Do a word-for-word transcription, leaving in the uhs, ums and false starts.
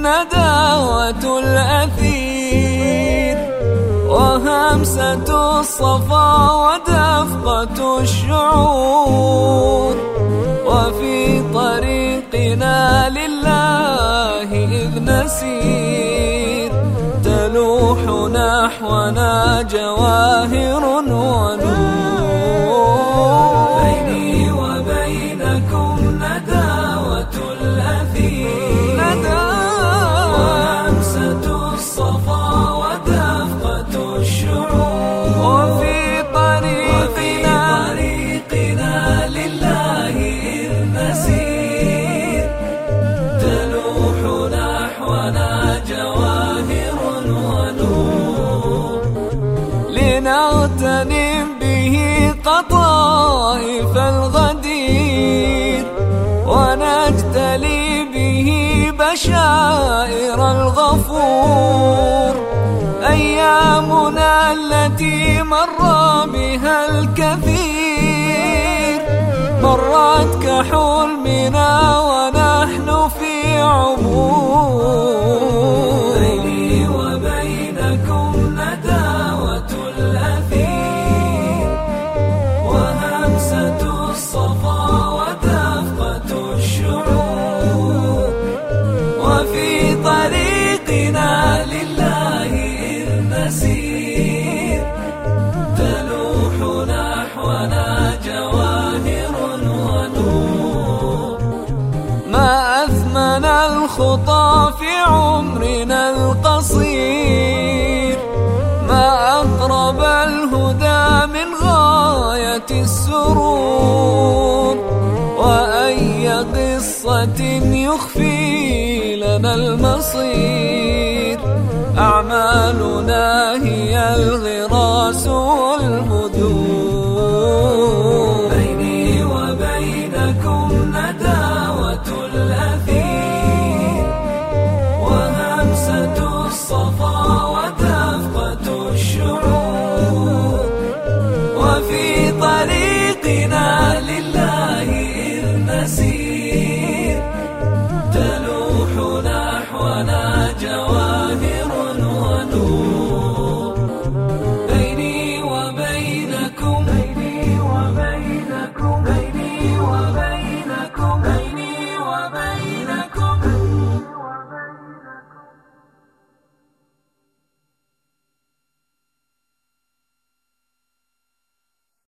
نداوة الأثير، وهمسة الصفا ودفقة الشعور، وفي طريقنا لله إذ نسير تلوح نحونا جواهر ونور. بيني وبينكم نداوة الأثير، وهمسة الصفا ودفقة الشعور، وفي طريقنا, طريقنا لله إذ نسير تلوح نحونا جواهر ونور. لنغتنم به قطائف الغدير، ونجتلي به بشائر الغفور. أيامنا التي مر بها الكثير مرت كحلمنا ونحن في عمور. بيني وبينكم نداوة الأثير، وهمسة الصفا ودفقة الشعور، وفي طريقنا لله إذ نسير تلوح نحونا جواهر ونور. ما أثمن الخطى في عمرنا القصير، ما أقرب الهدى من غاية السرور. وأي قصة يخفي لنا المصير، أعمالنا هي الغراس